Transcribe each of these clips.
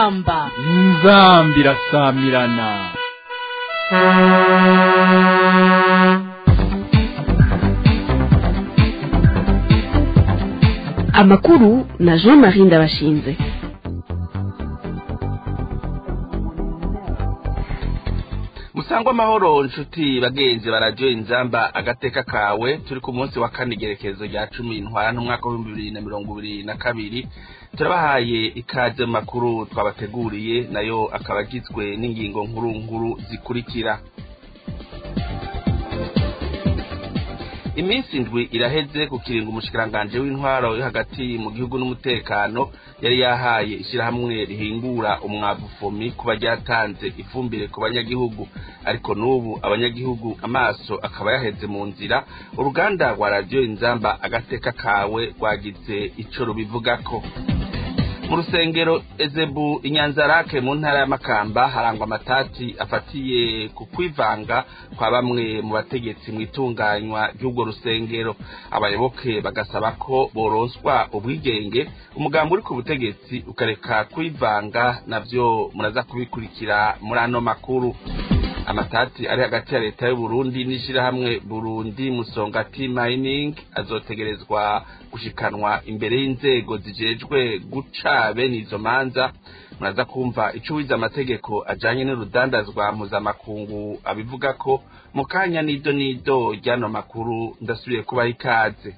inzamba irasamirana. Amakuru na Jean-Marie Ndabashinze. Musangwa amahoro nshuti bagenzi baradio inzamba agateka kawe, turi ku munsi wa kane igerekezo rya 10 ntwarante umwaka wa 2022. Turabahaye ikaze makuru twabateguriye, nayo akabagizwe n'ingingo nkuru zikurikira. Iminsi ndwi iraheze ku kiringo umushikiranganje w'intwaro yo hagati mu gihugu n'umutekano yari yahaye ishirahamwe rihingura umwavu fomi kuba ryatanze ifumbire ku banyagihugu, ariko n'ubu abanyagihugu amaso akaba yaheze mu nzira. Uruganda rwa radio inzamba agateka kawe rwagize ico rubivugako. Mu rusengero Ezebu Inyanzarake mu ntara ya Makamba harangwa amatati afatiye ku kwivanga kwa bamwe mu bategetsi mu itunganywa ry'ubwo rusengero. Abayoboke bagasaba ko boronswa ubwigenge, umugambi uri ku butegetsi ukareka kwivanga, navyo muraza kubikurikira muri ano makuru. Amatati ari hagati ya leta y'u Burundi n'ishirahamwe Burundi Musongati Mining azotegerezwa gushikanwa imbere y'inzego zijejwe guca bene izo manza. Muraza kumva ico wiza amategeko ajanye n'urudandazwa mpuzamakungu abivuga ko mu kanya nido ryano makuru. Ndasubiye kubaha ikaze.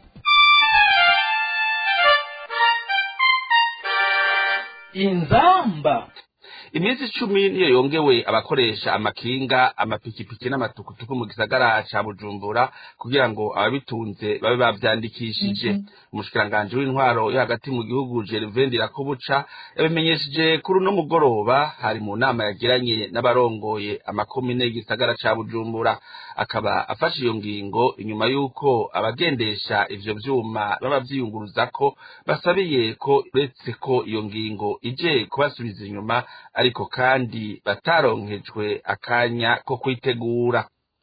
Inzamba Imisi 10 niyo yongewe abakoresha amakinga, amapikipiki n'amatukutuku mu gisagara ca Bujumbura kugira ngo ababitunze babe bavyandikishije. Umushikiranganje w'intwaro yo hagati mu gihugu Gervais Ndirakobuca yabimenyesheje kuri no mugoroba hari mu nama yagiranye n'abarongoye amakomine y'igisagara ca Bujumbura. Akaba afashe iyo ngingo inyuma yuko abagendesha ivyo vyuma baba vyiyunguruza ko basabiye ko uretse ko iyo ngingo ije kubasubiza inyuma, ariko kandi bataronkejwe akanya ko kwitegura.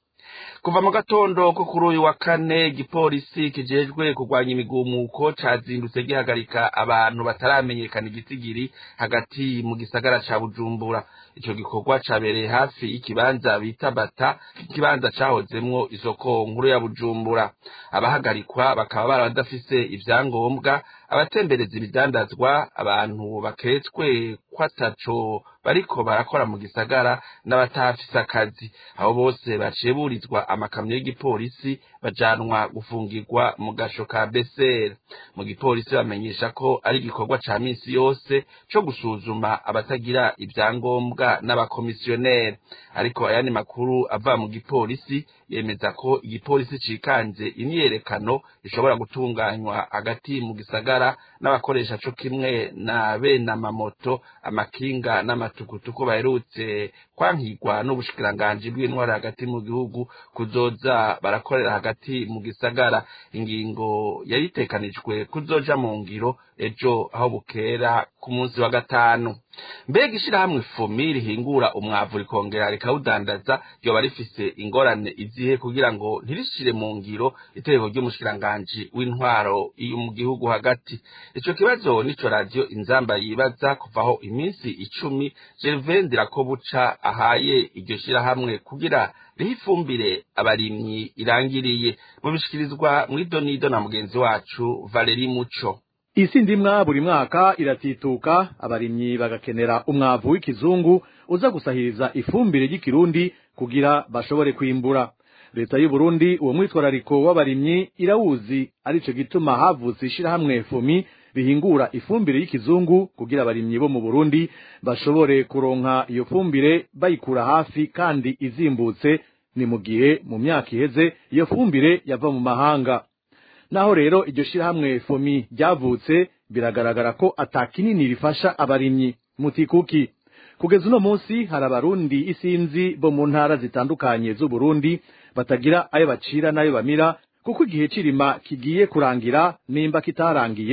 Kuva mu gatondo ko kuri uyu wa kane, igipolisi kijejwe kurwanya imigumuko cazindutse gihagarika abantu bataramenyekana igitigiri hagati mu gisagara ca Bujumbura. Ico gikorwa cabereye hafi y'ikibanza bita Bata, ikibanza cahozemwo isoko nkuru ya Bujumbura. Abahagarikwa bakaba baradafise ivyangombwa, abatembereza ibidandazwa, abantu baketswe kwataco bariko barakora mu gisagara n'abatafise akazi. Abo bose baceburizwa amakamyo y'igipolisi bajanwa gufungirwa mu gasho ka Besere. Mu gipolisi bamenyesha ko ari igikorwa ca misi yose co gusuzuma abatagira ivyangombwa n'abakomisiyoneri, ariko ayandi makuru ava mu gipolisi yemeza ko igipolisi cikanze imyerekano ishobora gutunganywa hagati mu gisagara n'abakoresha co kimwe na bene amamoto, amakinga n'amatukutuku baherutse kwankirwa n'ubushikiranganje bw'intwaro hagati mu gihugu kuzoza barakorera hagati mu gisagara. Ingingo yaritekanijwe kuzoja mu ngiro ejo aho bukera ku munsi wa gatanu. Mbega ishirahamwe fomi rihingura umwavu rikongera rikawudandaza ryoba rifise ingorane izihe kugira ngo ntirishire mu ngiro itegeko ry'umushikiranganje w'intwaro iyo mu gihugu hagati? Ico kibazo nico radio inzamba yibaza kuvaho iminsi 10 Gervais Ndirakobuca ahaye iryo shirahamwe kugira rihifumbire abarimyi irangiriye. Mubishikirizwa mw'idonido na mugenzi wacu Valerie Muco. Isi ndimwa buri mwaka iratituka, abarimyi bagakenera umwavu w'ikizungu uza gusahiriza ifumbire ry'ikirundi kugira bashobore kwimbura. Leta y'u Burundi uwo mwitwarariko w'abarimyi irawuzi, arico gituma havutse ishirahamwe fomi rihingura ifumbire y'ikizungu kugira abarimyi bo mu Burundi bashobore kuronka iyo fumbire bayikura hafi kandi izimbutse. Ni mu gihe mu myaka iheze iyo fumbire yava mu mahanga. Naho rero iryo shirahamwe fomi ryavutse, biragaragara ko atakinini rifasha abarimyi. Mutikuki kugeza uno munsi hari abarundi isinzi bo mu ntara zitandukanye z'u Burundi batagira ayo bacira nayo bamira, kuko igihe cirima kigiye kurangira nimba kitarangiye.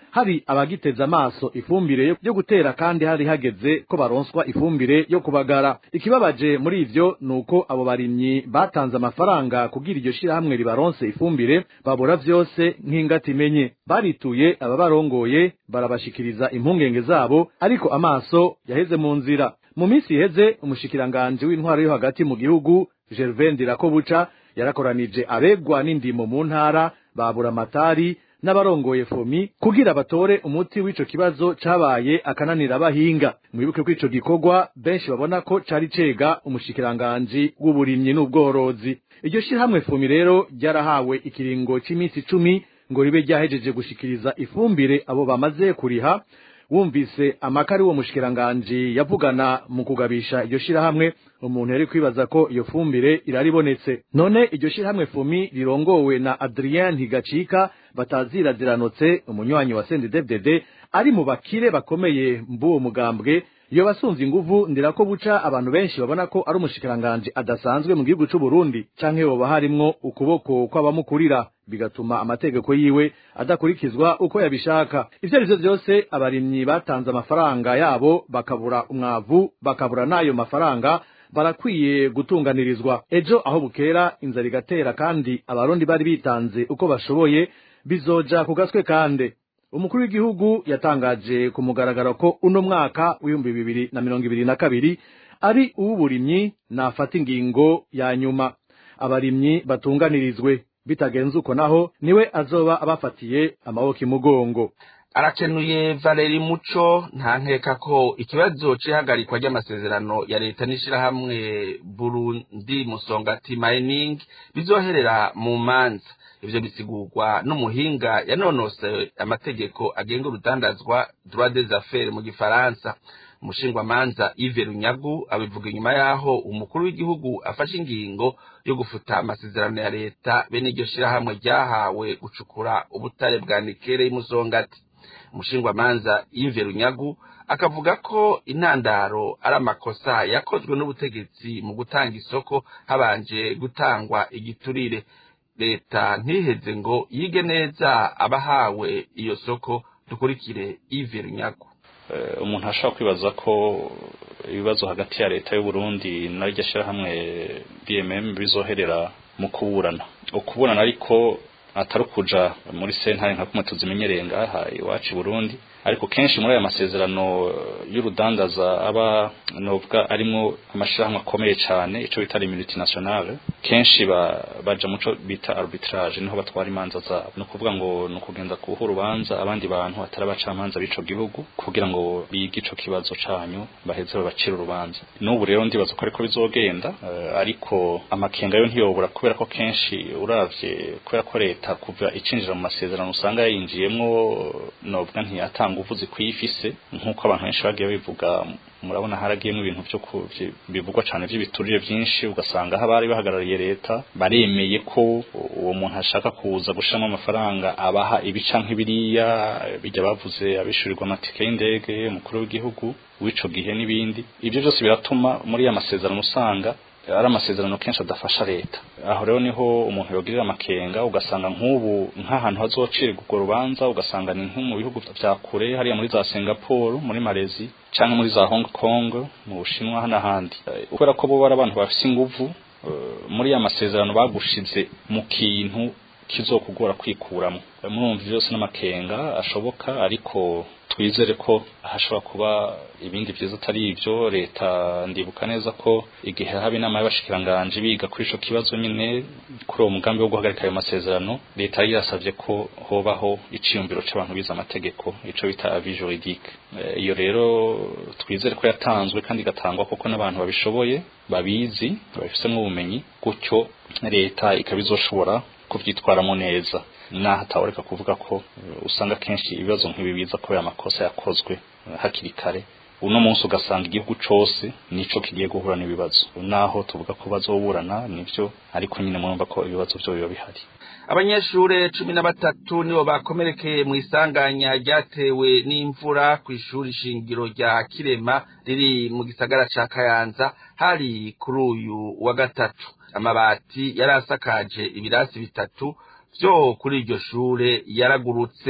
hari abagiteza amaso ifumbire yo gutera kandi hari hageze ko baronswa ifumbire yo kubagara. Ikibabaje muri ivyo nuko abo barimyi batanze amafaranga kugira iryo shirahamwe ribaronse ifumbire babura vyose nk'ingati menye. Barituye ababarongoye barabashikiriza impungenge zabo, ariko amaso yaheze mu nzira. Mu minsi iheze umushikiranganje w'intwaro yo hagati mu gihugu Gervais Ndirakobuca yarakoranije abegwa n'indimo mu ntara babura amatari n'abarongoye fomi kugira batore umuti w'ico kibazo cabaye akananira abahinga. Mwibuke ko ico gikorwa benshi babona ko cari cega umushikiranganje w'uburimyi n'ubworozi. Iryo shirahamwe fomi rero ryarahawe ikiringo c'iminsi 10 ngo ribe ryahejeje gushikiriza ifumbire abo bamaze kuriha. Wumvise amakari wo mushikiranganje yavugana mu kugabisha iryo shirahamwe, umuntu yari kwibaza ko iyo fumbire iraribonetse. None iryo shirahamwe fomi rirongowe na Adrien Higacika batazira ziranotse, umunywanyi wa CNDD-FDD ari mu bakire bakomeye mbuwo mugambwe. Iyo basunze inguvu Ndirakobuca abantu benshi babona ko ari umushikiranganje adasanzwe mu gihugu c'u Burundi, canke yoba harimwo ukuboko kw'abamukurira bigatuma amategeko yiwe adakurikizwa uko yabishaka. Ivyo arivyo vyose abarimyi batanze amafaranga yabo bakabura umwavu, bakabura nayo mafaranga, barakwiye gutunganirizwa. Ejo aho bukera inzara igatera kandi abarundi bari bitanze uko bashoboye, bizoja ku gaswe kande. Umukuru w'igihugu yatangaje ku mugaragaro ko uno mwaka w'2022 ari uw'uburimyi, nafata ingingo ya nyuma abarimyi batunganirizwe, bitagenze uko naho niwe azoba abafatiye amaboko imugongo. Arakenuye Valeri Muco. Nta nkeka ko ikibazo c'ihagarikwa ry'amasezerano ya leta n'ishirahamwe Burundi Musongati Mining bizoherera mu manza. Ivyo bisigurwa n'umuhinga yanonose amategeko agenga urudandazwa, droit des affaires mu gifaransa. Umushingwa manza Yves Runyagu abivuga inyuma yaho umukuru w'igihugu afashe ingingo yo gufuta amasezerano ya leta bene iryo shirahamwe ryahawe gucukura ubutare bwa nikele y'Imusongati. Umushingwa manza Yves Runyagu akavuga ko intandaro ari amakosa yakozwe n'ubutegetsi mu gutanga isoko habanje gutangwa igiturire. Leta ntiheze ngo yige neza abahawe iyo soko. Dukurikire Yves Runyagu. Umuntu ashaka kwibaza ko ibibazo hagati ya leta y'u Burundi n'iryo shirahamwe BMM bizoherera mu kuburana ariko atari kuja muri sentare nka kumwe tuzimenyereye ngaha iwacu Burundi, ariko kenshi muri aya masezerano y'urudandaza aba novuga arimo amashirahamwe akomeye cyane, ico bita multinationale, kenshi baja muco bita arbitrage, niho batwara imanza zabo. No kuvuga ngo no kugenda kuha urubanza abandi bantu atari abacamanza b'ico gihugu kugira ngo bige ico kibazo canyu baheze babacira urubanza. N'ubu rero ndibaza ko ariko bizogenda, ariko amakenga yo ntiyobura kubera ko kenshi uravye kubera ko leta kuva icinjira mu masezerano usanga yinjiyemwo novuga ntiyatanga uvuzi kwifise nkuko abantu benshi bagiye bivuga. Murabona haragiyemo ibintu byo bivugwa cyane by'ibiturire byinshi, ugasanga habari bahagarariye leta baremeye ko uwo muntu ashaka kuza gushiramo amafaranga abaha ibica nk'ibiriya bijya bavuze abishurirwa amatike y'indege umukuru w'igihugu w'ico gihe n'ibindi. Ibyo byose biratuma muri ya masezerano usanga ari amasezerano kenshi adafasha leta. Aho rero niho umuntu yogirira amakenga, ugasanga nk'ubu nk'ahantu hazocirwa urwo rubanza ugasanga ni nko mu bihugu vya kure, hariya muri za Singapore, muri Malaysia canke muri za Hong Kong, mu Bushinwa n'ahandi. Kubera ko bo bari abantu bafise inguvu muri ya masezerano bagushize mu kintu kizokugora kwikuramo. Murumva byose n'amakenga ashoboka, ariko twizere ko hashobora kuba ibindi byiza atari ivyo. Leta ndibuka neza ko igihe haba inama y'abashikiranganje biga kuri ico kibazo nyine kuri uwo mugambi wo guhagarika ayo masezerano, leta yasavye ko hobaho iciyumviro c'abantu biza amategeko, ico bita avis juridique. Iyo rero twizere ko yatanzwe kandi gatangwa koko n'abantu babishoboye, babizi, babifisemo ubumenyi, gutyo leta ikabizoshobora kuvyitwaramo neza. Naho ataworeka kuvuga ko usanga kenshi ibibazo nk'ibi biza kubera amakosa yakozwe hakiri kare. Uno munsi ugasanga igihugu cose nico kigiye guhura n'ibibazo, naho tuvuga ko bazoburana nivyo, ariko nyine murumva ko ibibazo byo biba bihari. Abanyeshure 13 nibo bakomerekeye mu isanganya ryatewe n'imvura ku ishuri shingiro rya Kirema riri mu gisagara ca Kayanza hari kuri uyu wa gatatu. Amabati yarasakaje ibirasi bitatu vyo kuri iryo shure yaragurutse.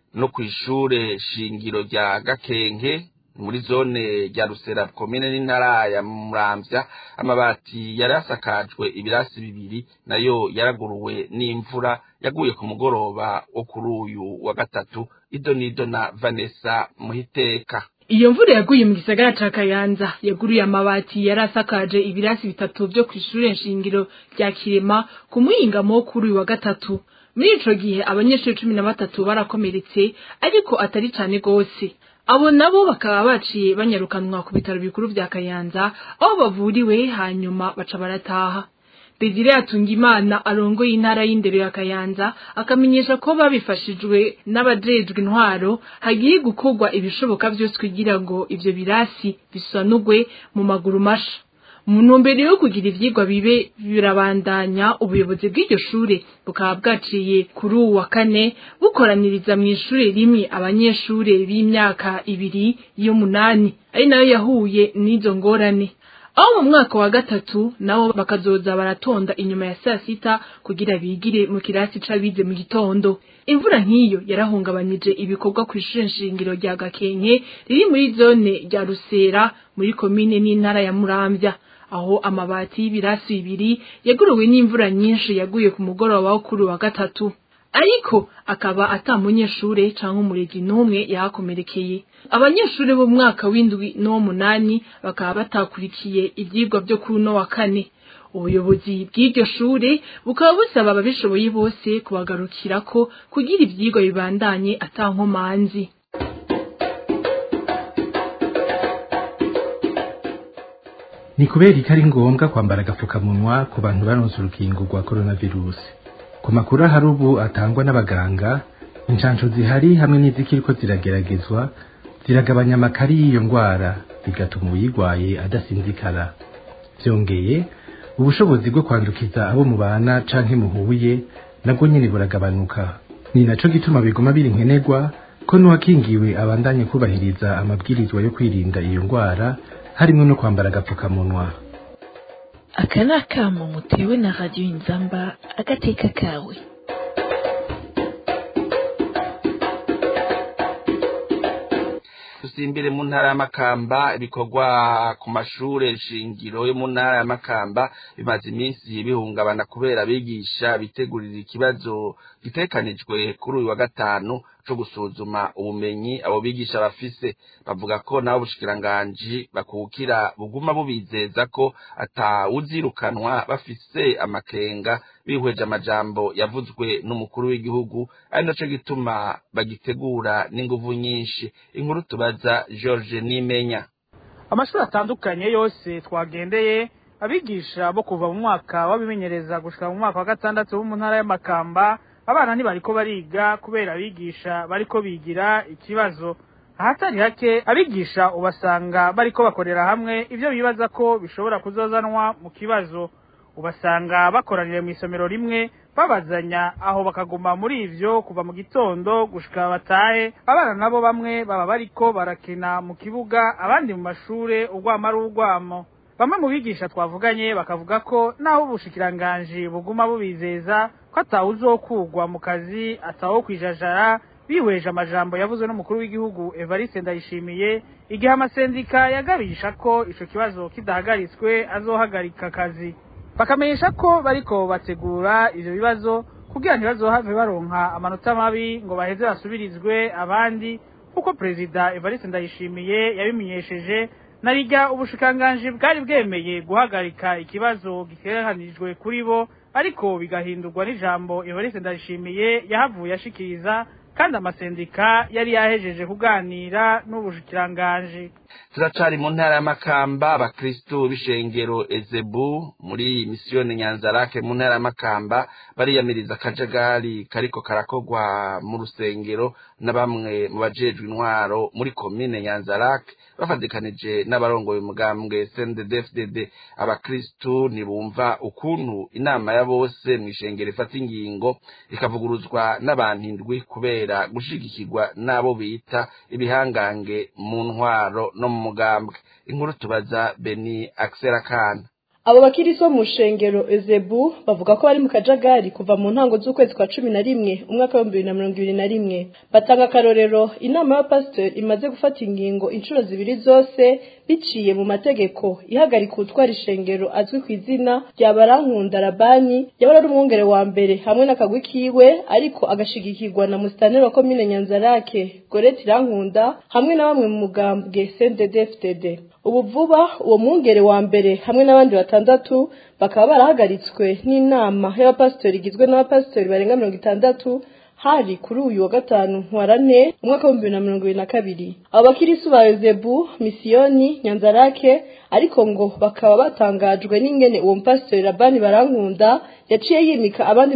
no kwishure shingiro rya Gakenke muri zone rya Rusera komine n'intara ya Muramvya amabati yarasakajwe ibirasi bibiri nayo yaraguruwe n'imvura yaguye ku mugoroba wo kuri uyu wa gatatu. Idonido na Vanessa Muhiteka. Iyo mvura yaguye mu gisagara ca Kayanza yaguruye amabati yarasakaje ibirasi bitatu byo kwishure nshingiro rya Kirema ku muhingamo kuri uyu wa gatatu. Muri ico gihe abanyeshuri 13 barakomeretse ariko atari cyane gose. Abo nabo bakaba baciye banyarukanwa ku bitaro bikuru vya Kayanza aho bavuriwe hanyuma baca barataha. Desire Atungimana arongoye intara y'indero ya Kayanza akamenyesha ko babifashijwe n'abajejwe intwaro hagiye gukorwa ibishoboka byose kugira ngo ivyo birasi bisanugwe mu maguru masha. Mu ntumbero yo kugira ivyigwa bibe birabandanya ubuyobozi bw'iryo shure bukaba bwaciye kuri uwu wa kane bukoraniriza mu ishure rimwe abanyeshure b'imyaka 2 y'umunani ari nayo yahuye n'izo ngorane. Aho mu mwaka wa gatatu nabo bakazoza baratonda inyuma ya saa sita kugira bigire mu kirasi c'abize mu gitondo. Imvura nk'iyo yarahungabanyije ibikorwa ku ishure nshingiro rya Gakenke riri muri zone rya Rusera muri komine n'intara ya Muramvya, aho amabati y'ibirasi bibiri yaguruwe n'imvura nyinshi yaguye ku mugoroba wo kuri wa gatatu. Ariko akaba atamunyeshure canke umurezi numwe yakomerekeye. Abanyeshure bo mwaka w'indwi no munani bakaba batakurikiye ivyigwa byo kuri no wa kane. Ubuyobozi bw'iryo shure bukaba busaba ababishoboye bose kubagarukirako kugira ivyigwa bibandanye atankomanzi. Ni kubera ikari ngombwa kwambara agapfukamunwa ku bantu baronse urukingo rwa coronavirus. Ku makuru hari ubu atangwa n'abaganga, inshansho zihari hamwe n'izikiriko zirageragezwa ziragabanya amakari y'iyo ndwara bigatuma uyirwaye adasinzikara. Vyongeye ubushobozi bwo kwandukiza abo mubana canke muhuye nabwo nyene buragabanuka. Ni naco gituma biguma biri nkenerwa ko n'uwakingiwe abandanye kubahiriza amabwirizwa yo kwirinda iyo ndwara harimo no kwambara agapfukamunwa. Aka ni akamo mutewe na Radio Inzamba agateka kawe. Tusimbire mu ntara ya Makamba ibikorwa ku mashure shingiro yo mu ntara ya Makamba bimaze iminsi bihungabana kubera abigisha bitegurira ikibazo gitekanijwe kuri uyu wa gatanu cyo gusuzuma ubumenyi abo bigisha bafise. Bavuga ko nabo bushikiranganji bakukira buguma bubizeza ko atawuzirukanwa bafise amakenga bihweje amajambo yavuzwe n'umukuru w'igihugu, ari naco gituma bagitegura n'inguvu nyinshi. Inkuru tubaza George Nimenya. Amashuri atandukanye yose twagendeye abigisha bo kuva mu mwaka wabimenyereza gushika mu mwaka wa gatandatu mu ntara ya Makamba abana ntibariko bariga kubera abigisha bariko bigira ikibazo. Ahatari hake abigisha ubasanga bariko bakorera hamwe ivyo bibaza ko bishobora kuzozanwa mu kibazo. Ubasanga bakoranire mu isomero rimwe babazanya aho bakaguma muri ivyo kuva mu gitondo gushika batahe. Abana nabo bamwe baba bariko barakina mu kibuga abandi mu mashure urwama rugwamo. Bamwe mu bigisha twavuganye bakavuga ko naho ubushikiranganje buguma bubizeza ko atawuzokugwa mu kazi atawo kwijajara bihweje amajambo yavuzwe n'umukuru w'igihugu Evariste Ndayishimiye igihe amasendika yagabisha ko ico kibazo kidahagaritswe azohagarika akazi. Bakamenyesha ko bariko bategura ivyo bibazo kugira ntibazohave baronka amanota mabi ngo baheze basubirizwe abandi kuko Perezida Evariste Ndayishimiye yabimenyesheje narijya ubushikanganje bwari bwemeye guhagarika ikibazo giteranijwe kuri bo ariko bigahindurwa n'ijambo Evariste Ndayishimiye yahavuye ashikiriza kandi amasendika yari yahejeje kuganira n'ubushikiranganje. Turacari mu ntara ya Makamba abakristo b'ishengero Ezebu muri misiyoni Nyanzarake mu ntara ya Makamba bariyamiriza akajagari kariko karakogwa mu rusengero na bamwe mu bajejwe intwaro muri komine Nyanzarake bafadikanije n'abarongoye umugambwe CNDD-FDD. Abakristo nibumva ukuntu inama ya bose mu ishengero ifata ingingo ikavuguruzwa n'abantu indwi kubera gushigikirwa nabo bita ibihangange mu ntwaro no mu mugambwe. Inkuru tubaza Beni Axel Kana. abo bakiriso mu shengero Ezebu bavuga ko bari mu kajagari kuva mu ntango z'ukwezi kwa 11 umwaka wa 2021 batanga akarorero inama y'abapasiteri imaze gufata ingingo inshuro zibiri zose biciye mu mategeko ihagarika utwara ishengero azwi ku izina rya Barankunda Rabani yabara ari umwungere wa mbere hamwe n'akagwi kiwe ariko agashigikirwa na musitanteri wa komine Nyanzarake Goreti Rankunda hamwe na bamwe mu mugambwe CNDD-FDD. Ubu vuba uwo mwungere wa mbere hamwe n'abandi batandatu bakaba barahagaritswe n'inama y'abapasiteri igizwe n'abapasiteri barenga 60 hari kuri uyu wa gatanu ntwarane umwaka wa 2022. Abo bakirisu ba Ezebu misiyoni Nyanzarake ariko ngo bakaba batangajwe n'ingene uwo mpasiteri Rabani Barankunda yaciye yimika abandi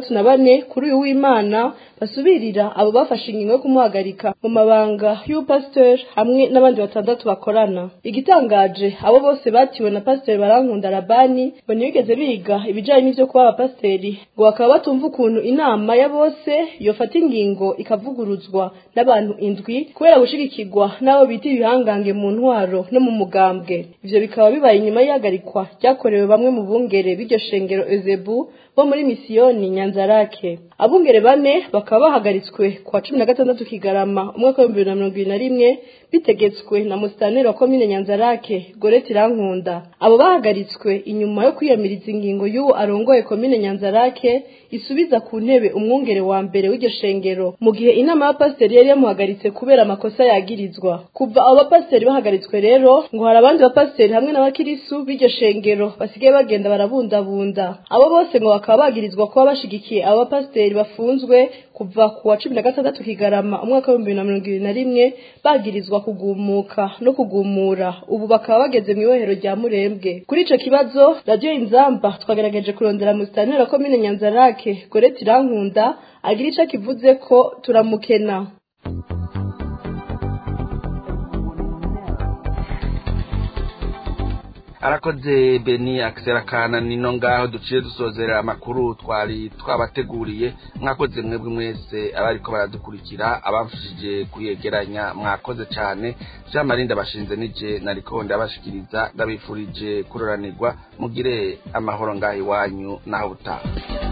64 kuri uyu w'Imana basubirira abo bafashe ingingo yo kumuhagarika mu mabanga y'upasiteri hamwe n'abandi batandatu bakorana. Igitangaje abo bose batiwe na pasiteri Barankunda Rabani ngo ntibigeze biga ibijanye n'ivyo kuba abapasiteri ngo bakaba batumva ukuntu inama ya bose yofata ingingo ikavuguruzwa n'abantu indwi kubera gushigikirwa n'abo bita ibihangange mu ntwaro no mu mugambwe. Ivyo bikaba bibaye inyuma y'ihagarikwa ryakorewe bamwe mu bungere b'iryo shengero Ezebu bo muri misiyoni Nyanzarake. Abungere bane bakaba bahagaritswe kwa 16 Kigarama umwaka wa 2021 bitegetswe na musitanteri wa komine Nyanzarake Goreti Rankunda. Abo bahagaritswe inyuma yo kwiyamiriza ingingo y'uwo arongoye komine Nyanzarake isubiza ku ntebe umwungere wa mbere w'iryo shengero mu gihe inama y'abapasiteri yari yamuhagaritse kubera amakosa yagirizwa. Kuva abo bapasiteri bahagaritswe rero ngo hari abandi bapasiteri hamwe n'abakirisu b'iryo shengero basigaye bagenda barabundabunda. Abo bose ngo bakaba bagirizwa kuba bashigikiye abo bapasiteri bafunzwe kuva ku wa 16 Kigarama umwaka wa 2021 bagirizwa kugumuka no kugumura. Ubu bakaba bageze mu ibohero rya Murembwe. Kuri ico kibazo Radio Inzamba twagerageje kurondera musitanteri wa komine Nyanzarake Goreti Rankunda agira ico kivuze ko turamukena. arakoze Beni Akserakana nino ngaho duciye dusozera amakuru twari twabateguriye. Mwakoze mwebwe mwese abariko baradukurikira abamfashije kuyegeranya mwakoze cyane. Jean Marinda bashinze nije nariko ndabashikiriza ndabifurije kuroranirwa mugire amahoro ngaho iwanyu naho butaha.